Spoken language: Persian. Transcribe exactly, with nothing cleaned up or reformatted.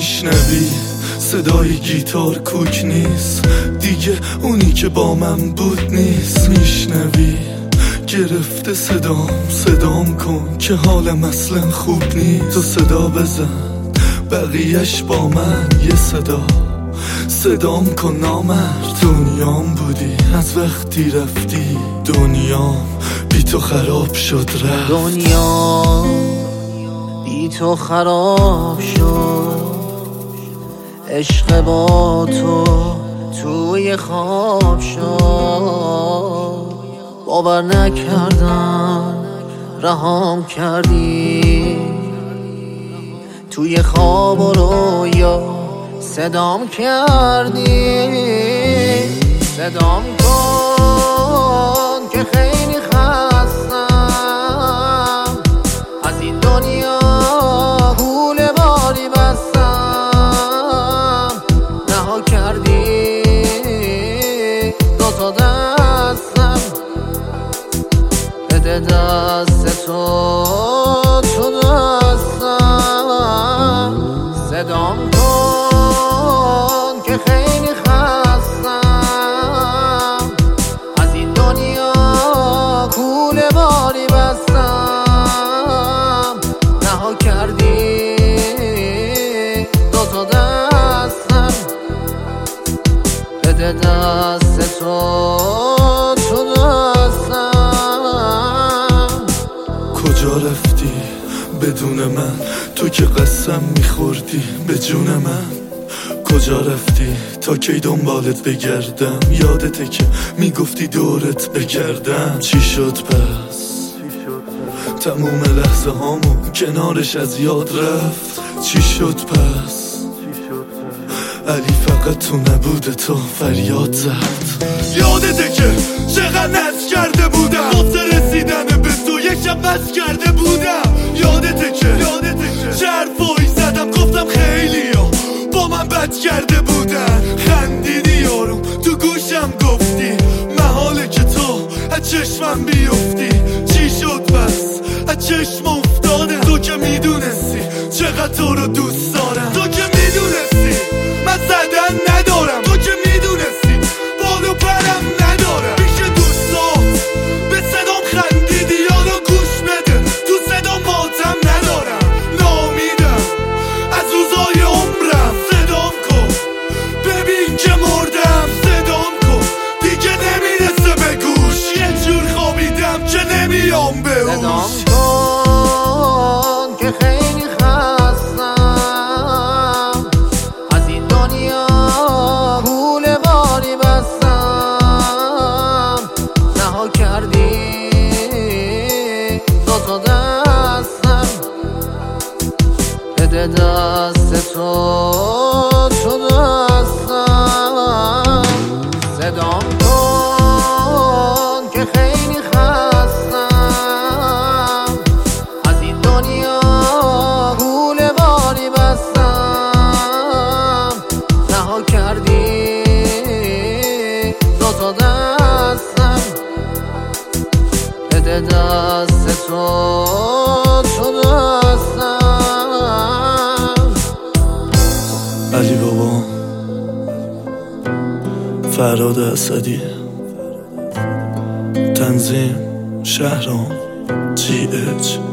میشنوی صدای گیتار کوک نیست دیگه، اونی که با من بود نیست. میشنوی گرفته صدام، صدام کن که حالم اصلا خوب نیست. تو صدا بزن بقیهش با من یه صدا، صدام کن نامرد. دنیام بودی از وقتی رفتی، دنیام بی تو خراب شد رفت. دنیا بی تو خراب شد، عشق با تو توی خواب شد. باور نکردم رهام کردی، توی خواب و رویا صدام کردی. صدام کن که خیلی خستم، از این دنیا کوله باری بستم. رها کردی دو تا دستم، بده دست تو تو دستم. صدام کن که خیلی خستم، از این دنیا کوله باری بستم. رها کردی دو تا دستم، بده دست تو تو دستم. کجا رفتی بدون من؟ تو که قسم میخوردی به جون من. کجا رفتی تا کی دنبالت بگردم؟ یادته که میگفتی دورت بگردم. چی شد پس؟ تموم لحظه هامو کنارش از یاد رفت. چی شد پس؟ علی فقط تو نبوده تو فریاد زد. یادته که چقدر نز کرده بودم واسه رسیدن به تو، یک شب بس کرده بودم. یادته که چه حرفایی زدم گفتم خیلی ها با من بد کرده بودن. خندیدی یارم تو گوشم گفتی محاله که تو از چشمم بیفتی. چی شد پس؟ از چشم افتادم. تو که میدونستی چقدر تو رو دوست دارم، تو که میدونستی من زدن ندارم، تو که میدونستی بالو پرم ندارم. پیش دوستات به صدام خندیدی، یالا گوش بده تو صدا ماتم ندارم. نامیدم از روزای عمرم، صدام کن ببین که مردم. صدام کن دیگه نمیرسه به گوش، یه جور خوابیدم که نمیام به هوش. صدام کن که خیلی خستم، از این دنیا کوله باری بستم. رها کردی دو تا دستم، بده دست تو تو دستم. صدام کن که خیلی خستم، از این دنیا کوله باری بستم. رها کردی دو تا دستم، بده دست تو تو دستم. علی بابا، فراد اسدی، تنظیم شهرام، جی اچ.